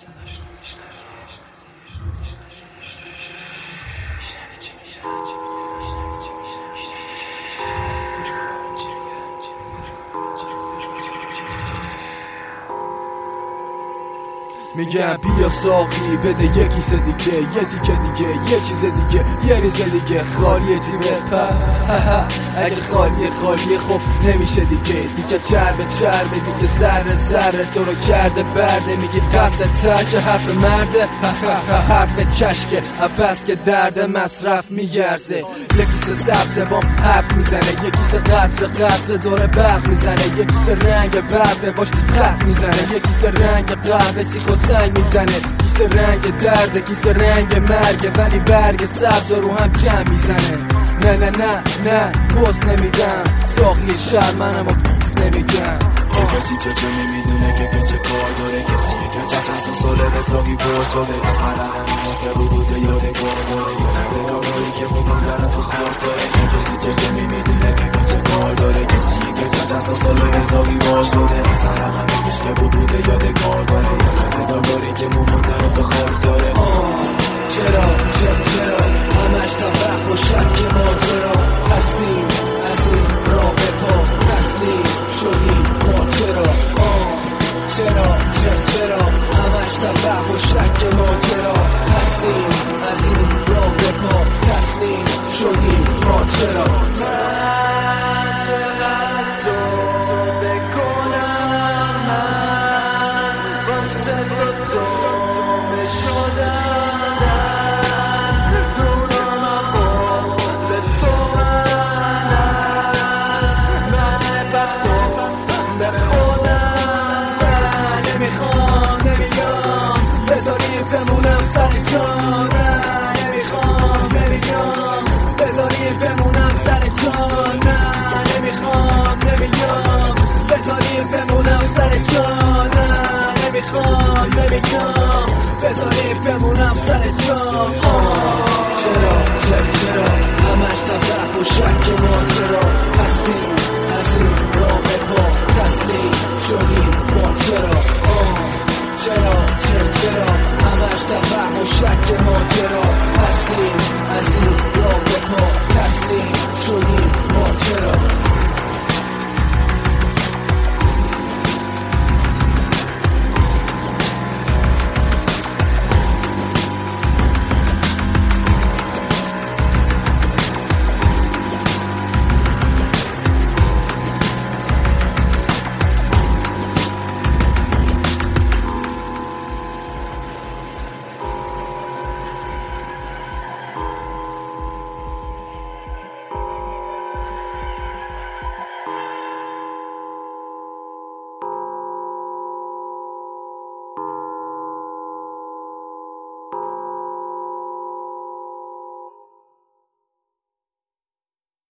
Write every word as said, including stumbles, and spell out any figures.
میگم بیا ساقی بده یه کیسه دیگه، یه دیگه دیگه، یه چیز دیگه، یه ریزه دیگه. خالیه جیبت پر اگه خالیه خالیه خب نمیشه دیگه. دیگه چربه چربه دیگه، ذره ذره تو رو کرده برده. میگی قصد ترک حرف مرده حرف کشکه بس که درد مصرف میگرزه. یه کیسه سبزه بام حرف میزنه، یه کیسه قطر قطر دور برق میزنه، یه کیسه رنگ برده باش خط میزنه، یه کیسه رنگ قهوه سی خود سنگ میزنه، کیسه رنگ درده کیسه رنگ مرگه، ولی برگ سبز رو هم جمع میزنه. نه نه نه نه پست نمیدم، ساقی شهر منم و پست نمیگم. کسی چه چه نمیدونه که که چه کار داره، کسی که چه چند ساله به ساقی برد شده، از حرم که بوده یادگار داره، یه نگاهی که با من دارم تو خار داره. کسی چه چه نمیدونه که که چه کار داره، کسی که چه چند ساله به ساقی برد شده، از حرم که بوده یادگار داره، یه نگاهی که با من دارم تو خار داره. چرا چرا چرا همش توهم و شک ماجرا هستیم، از این راه به پا تسلیم شدیم ما. چرا چرا چرا چرا همش توهم و شک ماجرا هستیم، از این راه به پا تسلیم شدیم ما. چرا من چقدر تو بکنم، من واسه تو تو بشدم. بمونم سر جان، نه نمیخوام نمیام بذاریم بمونم سر جان، نه نمیخوام نمیام بذاریم بمونم سر جان، نه نمیخوام نمیام بذاریم بمونم سر جان. چرا چرا چرا همش توهم و شک ما